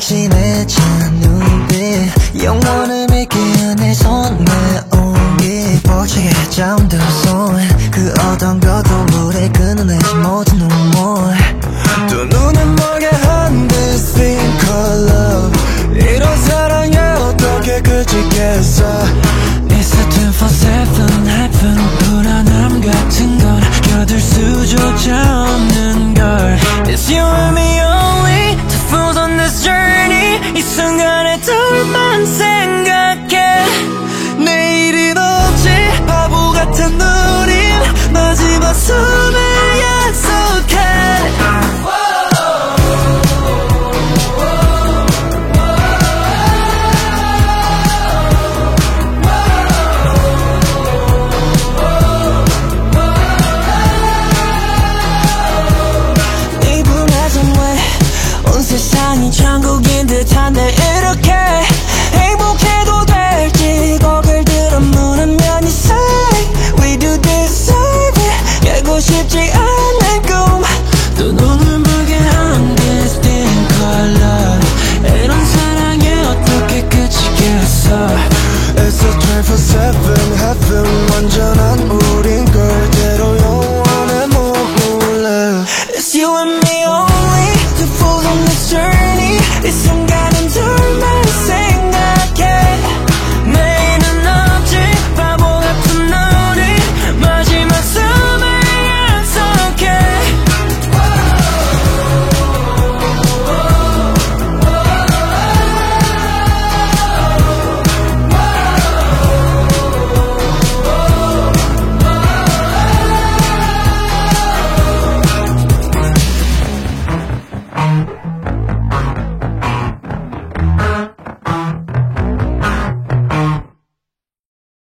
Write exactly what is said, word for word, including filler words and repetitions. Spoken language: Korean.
확신해진 눈빛 영원을 믿기 위한 내 손에 온기 벅차게 잠들어서 그 어떤 것도 물에 끊어내지 못한 눈물 두 눈을 멀게 한 this thing called love 이런 사랑에 어떻게 그치겠어 It's a twenty-four seven 하픈 불안함 같은 건 견딜 수조차 없는 걸 It's you and me only two fools on this journey 이 순간에 둘만 생각해 내일은 없지 바보 같은 우린 마지막 숨을 약속해 세상이 천국인 듯한데 이렇게 행복해도 될지 고개를 들어 물으면 you say we do deserve it 깨고 싶지 않은 꿈 또 눈을 멀게 한 this thing called love 이런 사랑에 어떻게 그치겠어 It's a twenty-four seven heaven 완전한 우린 그대로 영원해 몸물래 It's you and me only two fools on this journey. It's